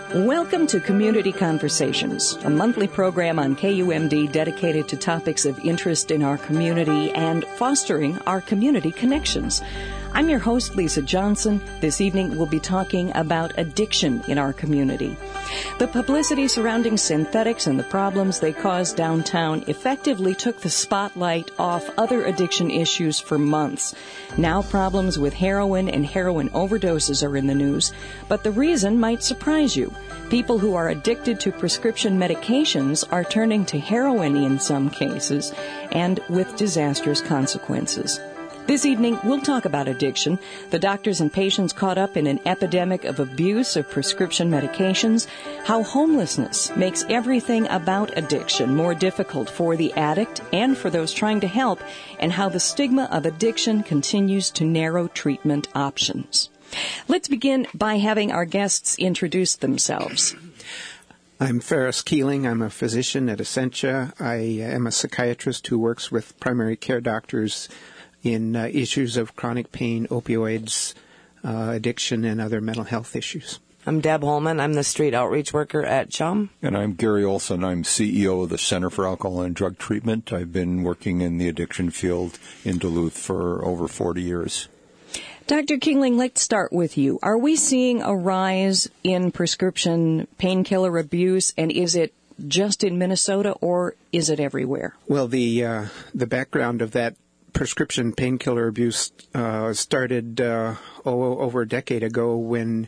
Welcome to Community Conversations, a monthly program on KUMD dedicated to topics of interest in our community and fostering our community connections. I'm your host, Lisa Johnson. This evening we'll be talking about addiction in our community. The publicity surrounding synthetics and the problems they cause downtown effectively took the spotlight off other addiction issues for months. Now problems with heroin and heroin overdoses are in the news, but the reason might surprise you. People who are addicted to prescription medications are turning to heroin in some cases, and with disastrous consequences. This evening, we'll talk about addiction, the doctors and patients caught up in an epidemic of abuse of prescription medications, how homelessness makes everything about addiction more difficult for the addict and for those trying to help, and how the stigma of addiction continues to narrow treatment options. Let's begin by having our guests introduce themselves. I'm Ferris Keeling. I'm a physician at Essentia. I am a psychiatrist who works with primary care doctors in issues of chronic pain, opioids, addiction, and other mental health issues. I'm Deb Holman. I'm the street outreach worker at CHUM. And I'm Gary Olson. I'm CEO of the Center for Alcohol and Drug Treatment. I've been working in the addiction field in Duluth for over 40 years. Dr. Keeling, let's start with you. Are we seeing a rise in prescription painkiller abuse, and is it just in Minnesota, or is it everywhere? Well, the background of that prescription painkiller abuse started over a decade ago when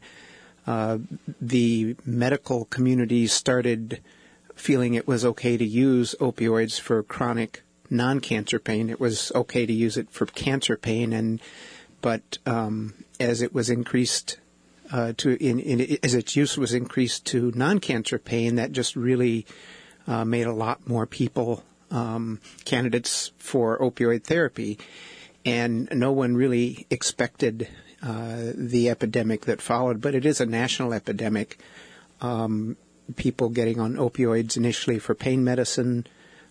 the medical community started feeling it was okay to use opioids for chronic non-cancer pain. It was okay to use it for cancer pain, but as it was increased as its use was increased to non-cancer pain, that just really made a lot more people candidates for opioid therapy, and no one really expected the epidemic that followed, but it is a national epidemic. People getting on opioids initially for pain medicine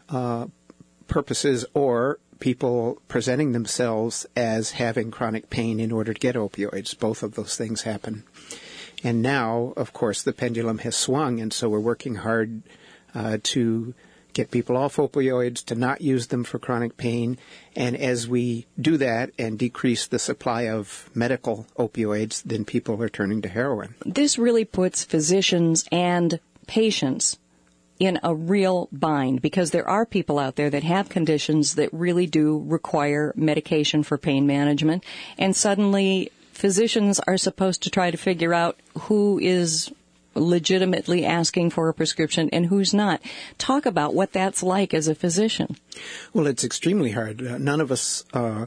purposes, or people presenting themselves as having chronic pain in order to get opioids. Both of those things happen. And now, of course, the pendulum has swung, and so we're working hard to get people off opioids, to not use them for chronic pain. And as we do that and decrease the supply of medical opioids, then people are turning to heroin. This really puts physicians and patients in a real bind, because there are people out there that have conditions that really do require medication for pain management, and suddenly physicians are supposed to try to figure out who is legitimately asking for a prescription and who's not. Talk about what that's like as a physician. Well, it's extremely hard. None of us,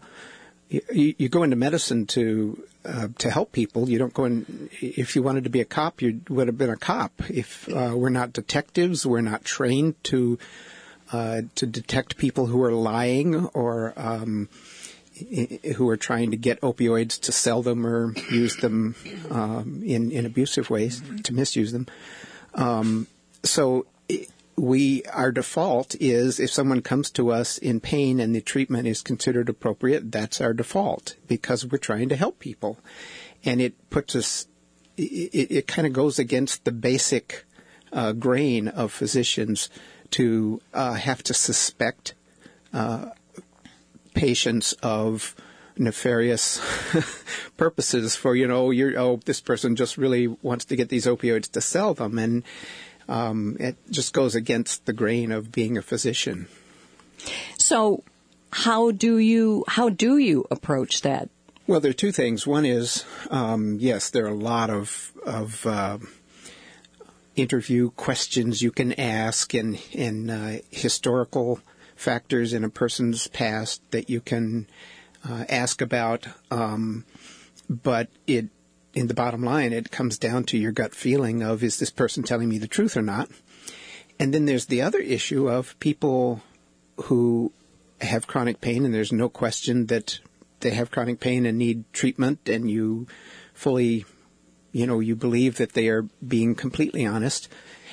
you go into medicine to help people. You don't go in, if you wanted to be a cop, you would have been a cop. If we're not detectives, we're not trained to detect people who are lying or who are trying to get opioids to sell them or use them in abusive ways, to misuse them. So our default is, if someone comes to us in pain and the treatment is considered appropriate, that's our default, because we're trying to help people. And it puts us, it kind of goes against the basic grain of physicians to have to suspect patients of nefarious purposes for, this person just really wants to get these opioids to sell them. And it just goes against the grain of being a physician. So how do you approach that? Well, there are two things. One is, yes, there are a lot of interview questions you can ask and historical factors in a person's past that you can ask about, but in the bottom line, it comes down to your gut feeling of, is this person telling me the truth or not? And then there's the other issue of people who have chronic pain, and there's no question that they have chronic pain and need treatment, and you fully, you believe that they are being completely honest.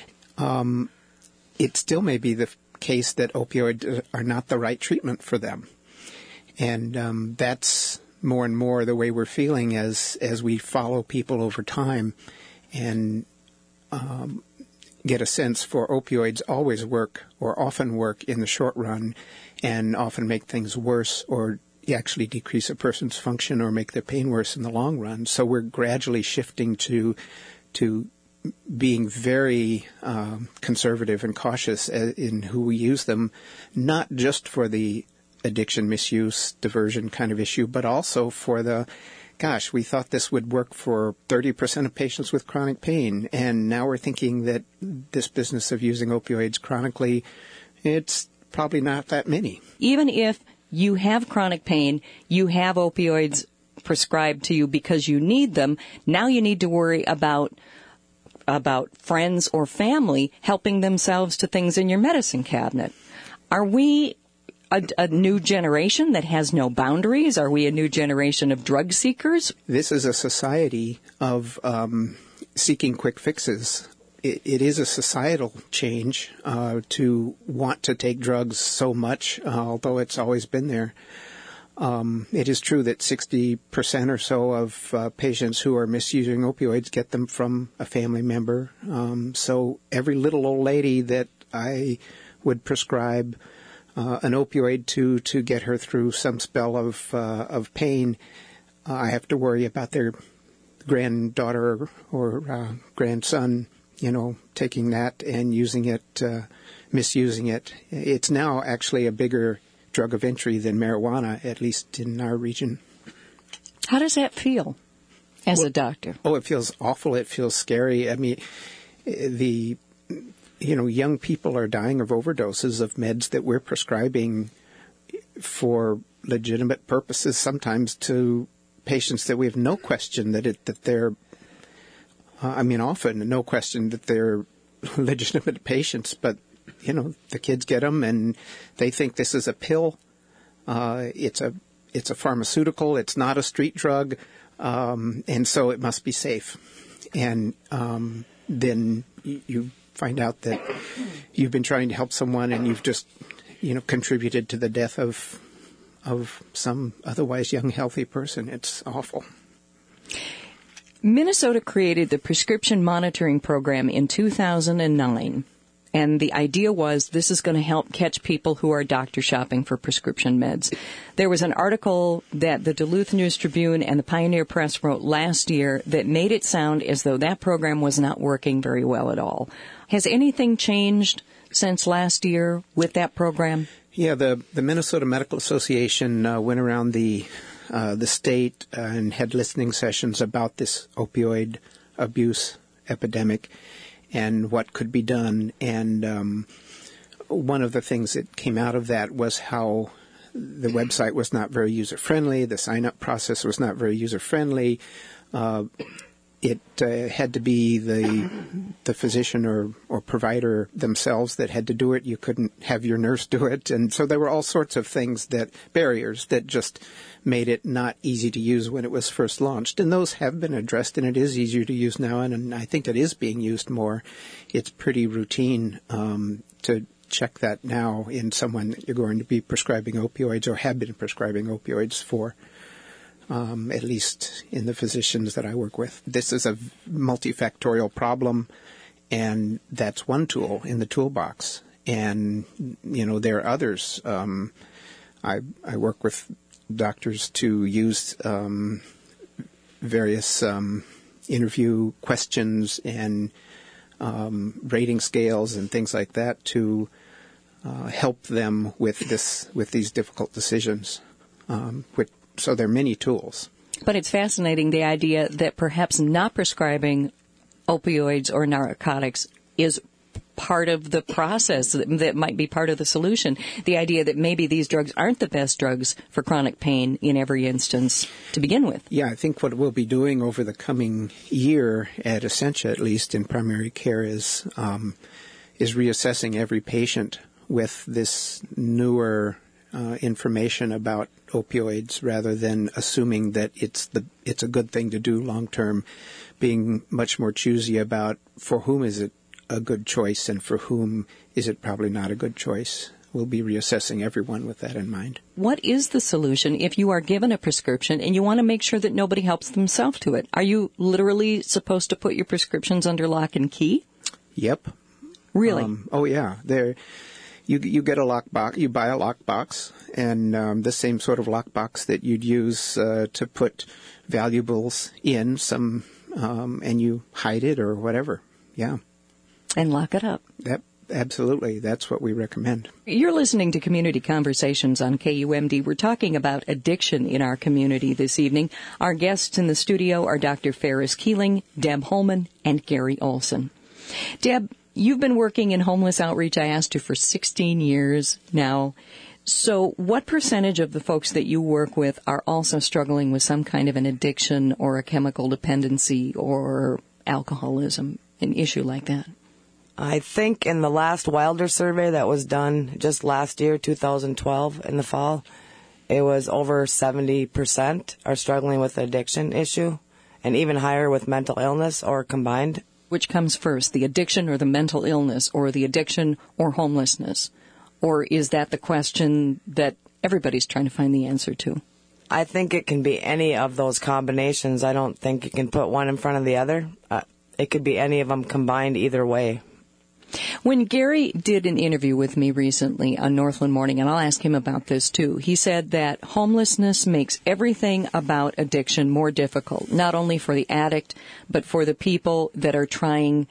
It still may be the case that opioids are not the right treatment for them. And that's more and more the way we're feeling as we follow people over time. And get a sense for opioids always work or often work in the short run and often make things worse or actually decrease a person's function or make their pain worse in the long run. So we're gradually shifting to being very conservative and cautious in who we use them, not just for the addiction, misuse, diversion kind of issue, but also for the, gosh, we thought this would work for 30% of patients with chronic pain, and now we're thinking that this business of using opioids chronically, it's probably not that many. Even if you have chronic pain, you have opioids prescribed to you because you need them, now you need to worry about friends or family helping themselves to things in your medicine cabinet. Are we a new generation that has no boundaries? Are we a new generation of drug seekers? This is a society of seeking quick fixes. It is a societal change to want to take drugs so much, although it's always been there. It is true that 60% or so of patients who are misusing opioids get them from a family member. So every little old lady that I would prescribe an opioid to get her through some spell of pain, I have to worry about their granddaughter or grandson, taking that and using it, misusing it. It's now actually a bigger drug of entry than marijuana, at least in our region. How does that feel as a doctor? Oh, it feels awful. It feels scary. I mean, young people are dying of overdoses of meds that we're prescribing for legitimate purposes, sometimes to patients that we have no question often no question that they're legitimate patients, but the kids get them and they think this is a pill. It's a pharmaceutical. It's not a street drug, and so it must be safe. And then you find out that you've been trying to help someone and you've just contributed to the death of some otherwise young, healthy person. It's awful. Minnesota created the Prescription Monitoring Program in 2009. And the idea was this is going to help catch people who are doctor shopping for prescription meds. There was an article that the Duluth News-Tribune and the Pioneer Press wrote last year that made it sound as though that program was not working very well at all. Has anything changed since last year with that program? Yeah, the Minnesota Medical Association went around the state and had listening sessions about this opioid abuse epidemic and what could be done. And one of the things that came out of that was how the website was not very user-friendly, the sign-up process was not very user-friendly. It had to be the physician or provider themselves that had to do it. You couldn't have your nurse do it. And so there were all sorts of barriers that just made it not easy to use when it was first launched. And those have been addressed, and it is easier to use now, and I think it is being used more. It's pretty routine to check that now in someone that you're going to be prescribing opioids or have been prescribing opioids for. At least in the physicians that I work with. This is a multifactorial problem, and that's one tool in the toolbox. And, there are others. I work with doctors to use various interview questions and rating scales and things like that to help them with these difficult decisions, so there are many tools. But it's fascinating, the idea that perhaps not prescribing opioids or narcotics is part of the process, that might be part of the solution. The idea that maybe these drugs aren't the best drugs for chronic pain in every instance to begin with. Yeah, I think what we'll be doing over the coming year at Essentia, at least in primary care, is reassessing every patient with this newer information about opioids, rather than assuming that it's a good thing to do long term, being much more choosy about for whom is it a good choice and for whom is it probably not a good choice. we'll be reassessing everyone with that in mind. What is the solution if you are given a prescription and you want to make sure that nobody helps themselves to it? Are you literally supposed to put your prescriptions under lock and key? Yep. Really? Oh, yeah. You get a lockbox. You buy a lockbox, and the same sort of lockbox that you'd use to put valuables in, and you hide it or whatever. Yeah. And lock it up. Absolutely. That's what we recommend. You're listening to Community Conversations on KUMD. We're talking about addiction in our community this evening. Our guests in the studio are Dr. Ferris Keeling, Deb Holman, and Gary Olson. Deb, you've been working in homeless outreach, I asked you, for 16 years now. So what percentage of the folks that you work with are also struggling with some kind of an addiction or a chemical dependency or alcoholism, an issue like that? I think in the last Wilder survey that was done just last year, 2012, in the fall, it was over 70% are struggling with the addiction issue, and even higher with mental illness or combined. Which comes first, the addiction or the mental illness, or the addiction or homelessness? Or is that the question that everybody's trying to find the answer to? I think it can be any of those combinations. I don't think you can put one in front of the other. It could be any of them combined either way. When Gary did an interview with me recently on Northland Morning, and I'll ask him about this too, he said that homelessness makes everything about addiction more difficult, not only for the addict, but for the people that are trying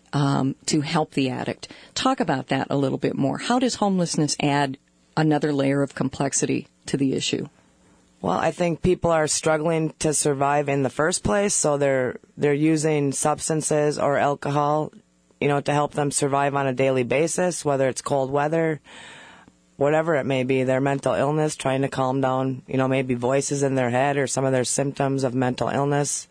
to help the addict. Talk about that a little bit more. How does homelessness add another layer of complexity to the issue? Well, I think people are struggling to survive in the first place, so they're using substances or alcohol, to help them survive on a daily basis, whether it's cold weather, whatever it may be, their mental illness, trying to calm down, maybe voices in their head or some of their symptoms of mental illness.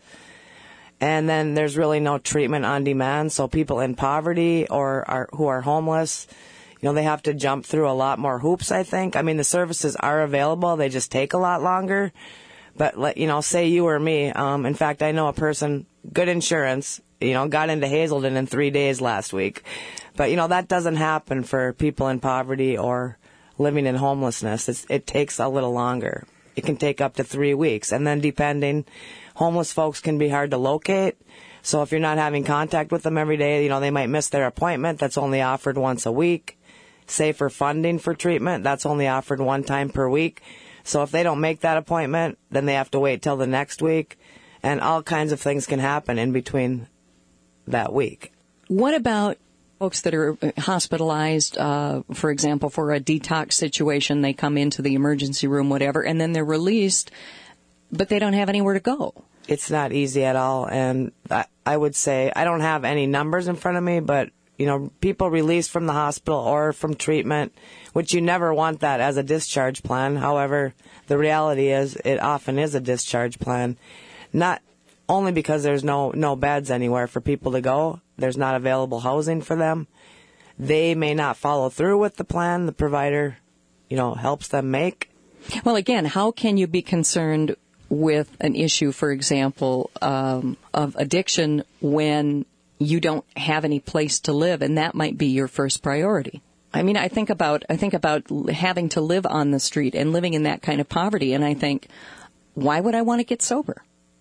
And then there's really no treatment on demand, so people in poverty or who are homeless, they have to jump through a lot more hoops, I think. I mean, the services are available, they just take a lot longer. But, say you or me, in fact, I know a person, good insurance, got into Hazelden in 3 days last week. But, that doesn't happen for people in poverty or living in homelessness. It takes a little longer. It can take up to 3 weeks. And then depending, homeless folks can be hard to locate. So if you're not having contact with them every day, they might miss their appointment. That's only offered once a week. Say for funding for treatment, that's only offered one time per week. So if they don't make that appointment, then they have to wait till the next week. And all kinds of things can happen in between that week. What about folks that are hospitalized, for example, for a detox situation? They come into the emergency room, whatever, and then they're released, but they don't have anywhere to go. It's not easy at all. And I would say, I don't have any numbers in front of me, but people released from the hospital or from treatment, which you never want that as a discharge plan. However, the reality is it often is a discharge plan. Not only because there's no beds anywhere for people to go. There's not available housing for them. They may not follow through with the plan the provider, helps them make. Well, again, how can you be concerned with an issue, for example, of addiction when you don't have any place to live, and that might be your first priority? I mean, I think about having to live on the street and living in that kind of poverty, and I think, why would I want to get sober?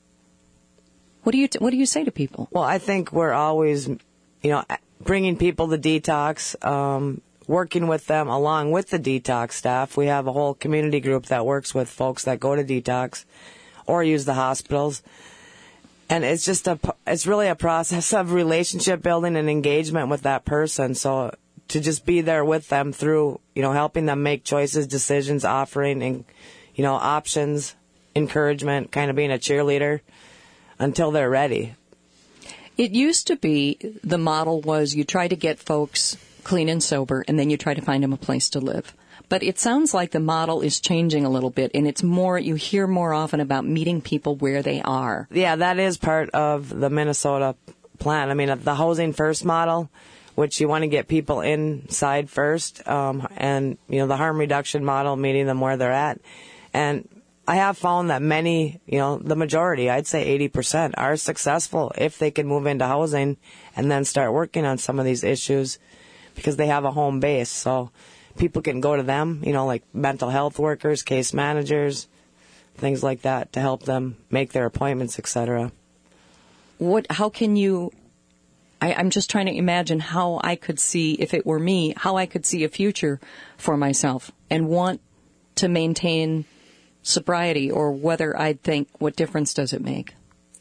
What do you say to people? Well, I think we're always, bringing people to detox, working with them along with the detox staff. We have a whole community group that works with folks that go to detox or use the hospitals. And it's just it's really a process of relationship building and engagement with that person. So to just be there with them through, helping them make choices, decisions, offering, and, options, encouragement, kind of being a cheerleader until they're ready. It used to be the model was you try to get folks clean and sober, and then you try to find them a place to live. But it sounds like the model is changing a little bit, and it's more, you hear more often about meeting people where they are. Yeah, that is part of the Minnesota plan. I mean, the housing first model, which you want to get people inside first, and, the harm reduction model, meeting them where they're at. And I have found that many, the majority, I'd say 80%, are successful if they can move into housing and then start working on some of these issues because they have a home base. So people can go to them, like mental health workers, case managers, things like that, to help them make their appointments, etc. How can you, I'm just trying to imagine how I could see, if it were me, how I could see a future for myself and want to maintain sobriety, or whether I'd think, what difference does it make?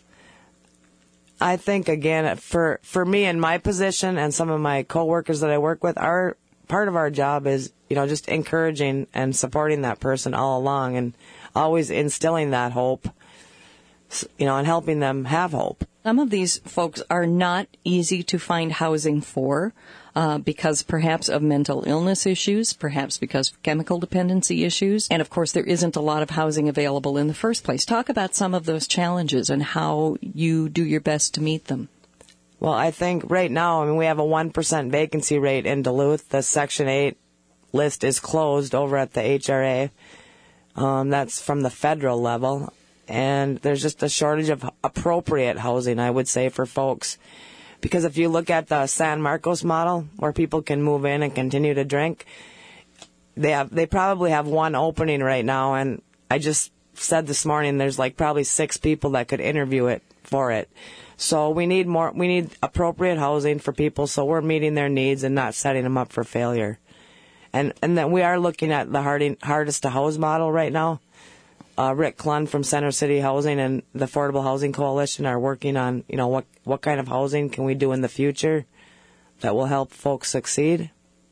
I think, again, for me in my position and some of my coworkers that I work with, part of our job is, just encouraging and supporting that person all along and always instilling that hope, and helping them have hope. Some of these folks are not easy to find housing for because perhaps of mental illness issues, perhaps because of chemical dependency issues, and of course there isn't a lot of housing available in the first place. Talk about some of those challenges and how you do your best to meet them. Well, I think right now, we have a 1% vacancy rate in Duluth. The Section 8 list is closed over at the HRA. That's from the federal level. And there's just a shortage of appropriate housing, I would say, for folks. Because if you look at the San Marcos model, where people can move in and continue to drink, they probably have one opening right now. And I just said this morning there's probably 6 people that could interview for it. So we need appropriate housing for people, so we're meeting their needs and not setting them up for failure. And then we are looking at the hardest to house model right now. Rick Klund from Center City Housing and the Affordable Housing Coalition are working on, what kind of housing can we do in the future that will help folks succeed.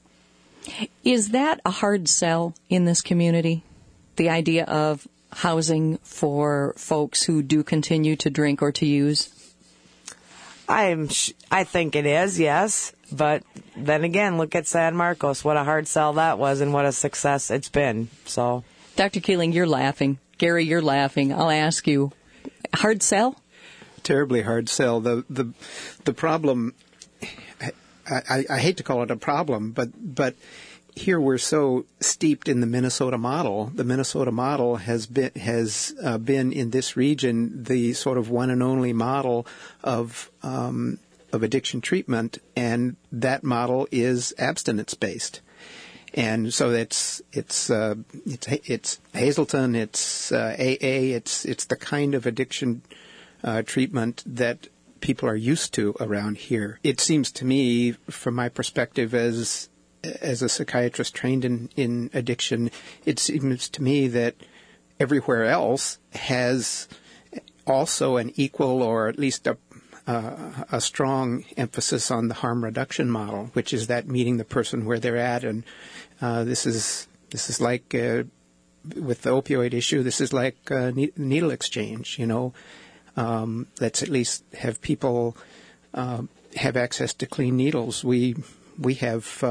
Is that a hard sell in this community? The idea of housing for folks who do continue to drink or to use? I think it is, yes. But then again, look at San Marcos, what a hard sell that was and what a success it's been. So, Dr. Keeling, you're laughing. Gary, you're laughing. I'll ask you, hard sell? Terribly hard sell. The problem, I hate to call it a problem, but here we're so steeped in the Minnesota model. The Minnesota model has been in this region the sort of one and only model of addiction treatment, and that model is abstinence based. And so it's Hazelton, it's AA, it's the kind of addiction treatment that people are used to around here. It seems to me, from my perspective as a psychiatrist trained in addiction, it seems to me that everywhere else has also an equal, or at least a strong emphasis on the harm reduction model, which is that meeting the person where they're at. And this is like with the opioid issue. This is like needle exchange. Let's at least have people have access to clean needles. We have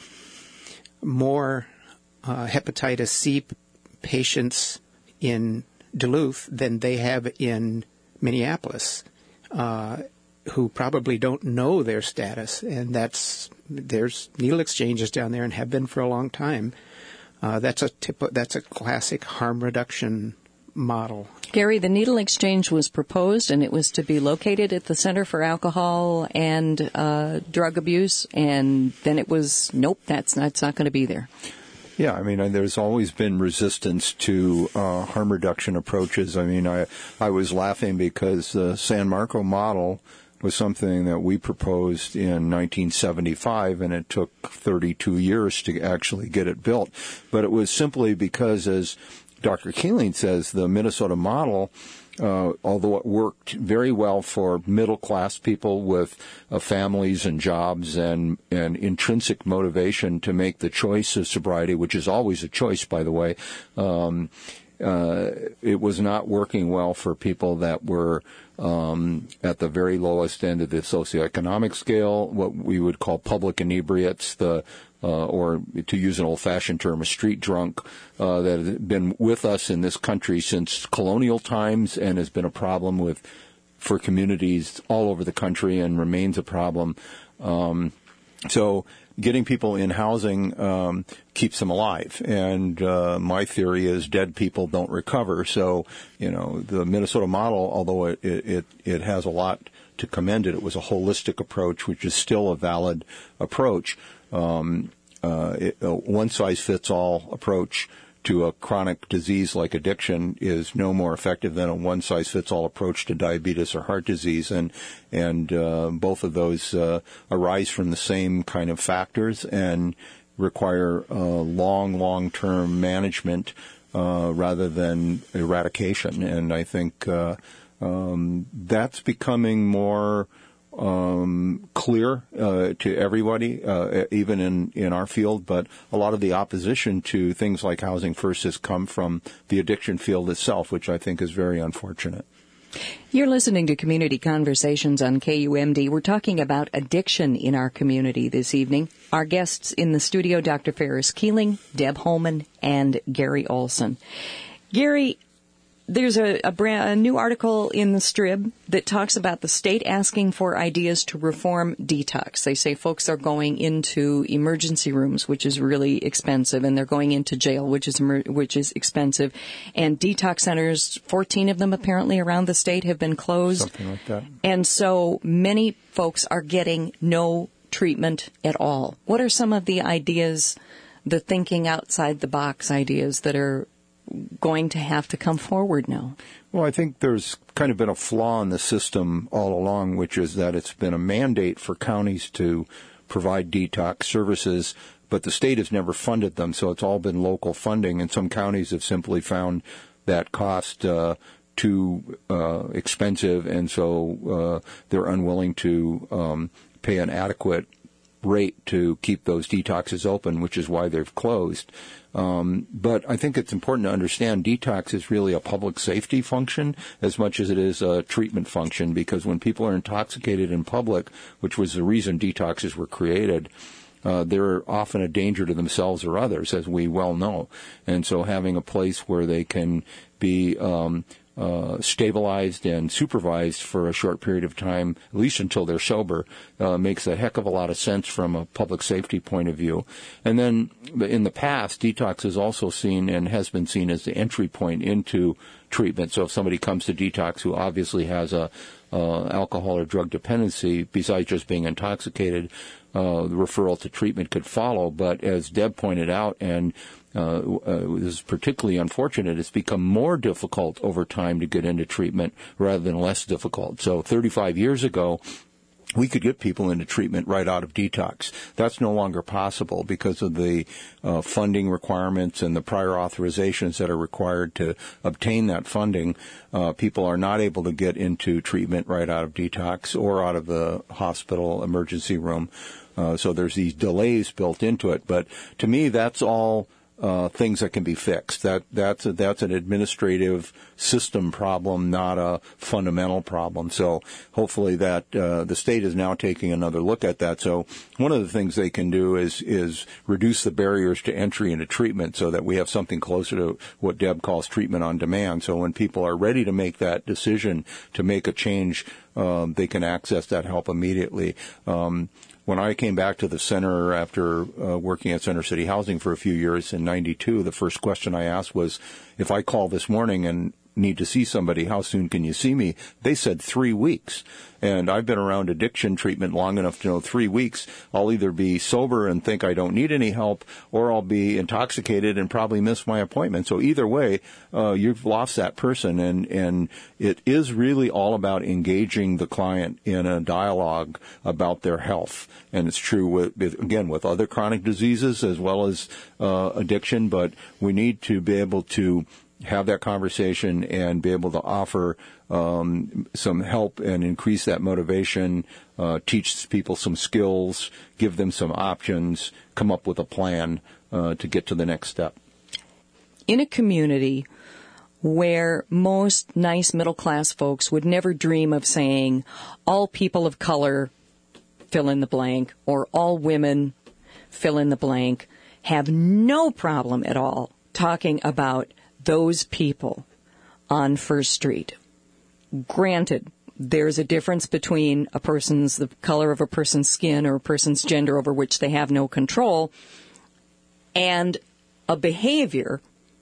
more hepatitis C patients in Duluth than they have in Minneapolis, who probably don't know their status, and there's needle exchanges down there and have been for a long time. That's a classic harm reduction model. Gary, the needle exchange was proposed, and it was to be located at the Center for Alcohol and Drug Abuse, and then it was, nope, that's not going to be there. Yeah, there's always been resistance to harm reduction approaches. I was laughing because the San Marcos model was something that we proposed in 1975, and it took 32 years to actually get it built. But it was simply because, as Dr. Keeling says, the Minnesota model, although it worked very well for middle-class people with families and jobs and intrinsic motivation to make the choice of sobriety, which is always a choice, by the way, it was not working well for people that were at the very lowest end of the socioeconomic scale, what we would call public inebriates, or to use an old-fashioned term, a street drunk, that has been with us in this country since colonial times and has been a problem for communities all over the country and remains a problem. So getting people in housing keeps them alive. And my theory is dead people don't recover. So, the Minnesota model, although it has a lot to commend it was a holistic approach, which is still a valid approach. one-size-fits-all approach to a chronic disease like addiction is no more effective than a one-size-fits-all approach to diabetes or heart disease, and both of those arise from the same kind of factors and require long-term management rather than eradication. And I think that's becoming more clear to everybody, even in our field, but a lot of the opposition to things like Housing First has come from the addiction field itself, which I think is very unfortunate. You're listening to Community Conversations on KUMD. We're talking about addiction in our community this evening. Our guests in the studio, Dr. Ferris Keeling, Deb Holman, and Gary Olson. Gary, there's a new article in the Strib that talks about the state asking for ideas to reform detox. They say folks are going into emergency rooms, which is really expensive, and they're going into jail, which is expensive. And detox centers, 14 of them apparently around the state, have been closed. Something like that. And so many folks are getting no treatment at all. What are some of the ideas, the thinking outside the box ideas that are going to have to come forward now? Well, I think there's kind of been a flaw in the system all along, which is that it's been a mandate for counties to provide detox services, but the state has never funded them, so it's all been local funding, and some counties have simply found that cost too expensive, and so they're unwilling to pay an adequate rate to keep those detoxes open, which is why they've closed. But I think it's important to understand detox is really a public safety function as much as it is a treatment function, because when people are intoxicated in public, which was the reason detoxes were created, they're often a danger to themselves or others, as we well know. And so having a place where they can be stabilized and supervised for a short period of time, at least until they're sober, makes a heck of a lot of sense from a public safety point of view. And then in the past, detox is also seen and has been seen as the entry point into treatment. So if somebody comes to detox who obviously has a alcohol or drug dependency, besides just being intoxicated, the referral to treatment could follow. But as Deb pointed out, and this is particularly unfortunate, it's become more difficult over time to get into treatment rather than less difficult. So 35 years ago, we could get people into treatment right out of detox. That's no longer possible because of the funding requirements and the prior authorizations that are required to obtain that funding. People are not able to get into treatment right out of detox or out of the hospital emergency room. So there's these delays built into it. But to me, that's all things that can be fixed. That's an administrative system problem, not a fundamental problem. So hopefully that the state is now taking another look at that. So one of the things they can do is reduce the barriers to entry into treatment so that we have something closer to what Deb calls treatment on demand. So when people are ready to make that decision to make a change, they can access that help immediately. When I came back to the center after working at Center City Housing for a few years in 92, the first question I asked was, if I call this morning and need to see somebody, how soon can you see me? They said 3 weeks. And I've been around addiction treatment long enough to know 3 weeks, I'll either be sober and think I don't need any help, or I'll be intoxicated and probably miss my appointment. So either way, you've lost that person. And it is really all about engaging the client in a dialogue about their health. And it's true with other chronic diseases as well as addiction, but we need to be able to have that conversation and be able to offer some help and increase that motivation, teach people some skills, give them some options, come up with a plan to get to the next step. In a community where most nice middle-class folks would never dream of saying, all people of color, fill in the blank, or all women, fill in the blank, have no problem at all talking about those people on First Street. Granted, there's a difference between the color of a person's skin or a person's gender over which they have no control and a behavior,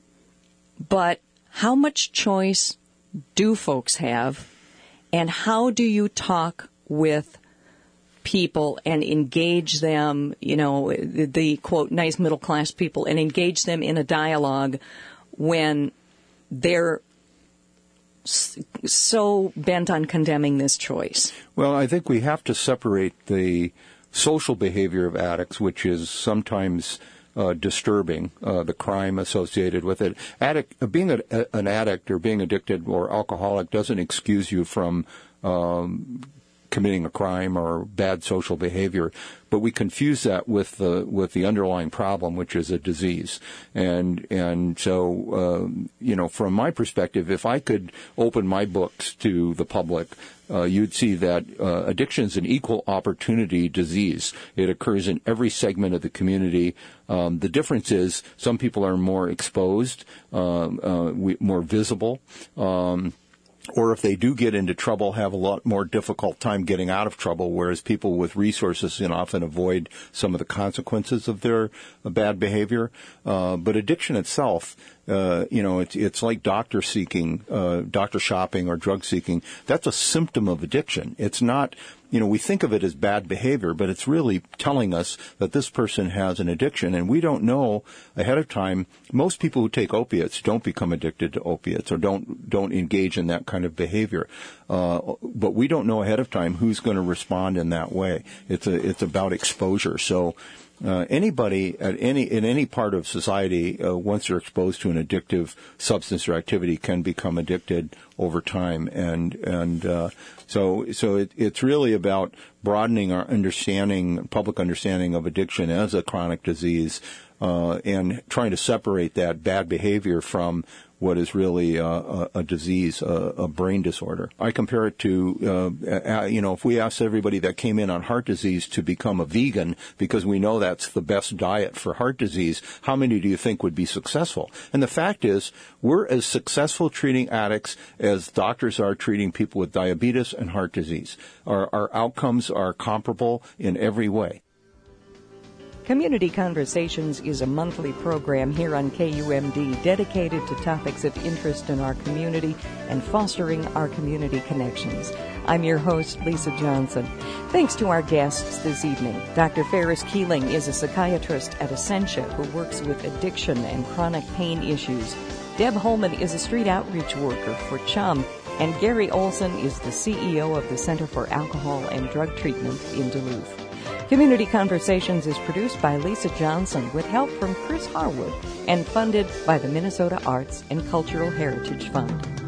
but how much choice do folks have, and how do you talk with people and engage them, the quote, nice middle class people, and engage them in a dialogue when they're so bent on condemning this choice? Well, I think we have to separate the social behavior of addicts, which is sometimes disturbing, the crime associated with it. Being an addict or being addicted or alcoholic doesn't excuse you from committing a crime or bad social behavior, but we confuse that with the underlying problem, which is a disease. And so from my perspective, if I could open my books to the public, you'd see that addiction is an equal opportunity disease. It occurs in every segment of the community. The difference is some people are more exposed, more visible. Or if they do get into trouble, have a lot more difficult time getting out of trouble, whereas people with resources can often avoid some of the consequences of their bad behavior. But addiction itself, it's like doctor shopping or drug seeking. That's a symptom of addiction. It's not, we think of it as bad behavior, but it's really telling us that this person has an addiction, and we don't know ahead of time. Most people who take opiates don't become addicted to opiates or don't engage in that kind of behavior. But we don't know ahead of time who's going to respond in that way. It's about exposure. So anybody in any part of society, once they're exposed to an addictive substance or activity, can become addicted over time, so it's really about broadening our public understanding of addiction as a chronic disease, and trying to separate that bad behavior from what is really a disease, a brain disorder. I compare it to, if we asked everybody that came in on heart disease to become a vegan because we know that's the best diet for heart disease, how many do you think would be successful? And the fact is, we're as successful treating addicts as doctors are treating people with diabetes and heart disease. Our outcomes are comparable in every way. Community Conversations is a monthly program here on KUMD dedicated to topics of interest in our community and fostering our community connections. I'm your host, Lisa Johnson. Thanks to our guests this evening. Dr. Ferris Keeling is a psychiatrist at Essentia who works with addiction and chronic pain issues. Deb Holman is a street outreach worker for CHUM, and Gary Olson is the CEO of the Center for Alcohol and Drug Treatment in Duluth. Community Conversations is produced by Lisa Johnson with help from Chris Harwood and funded by the Minnesota Arts and Cultural Heritage Fund.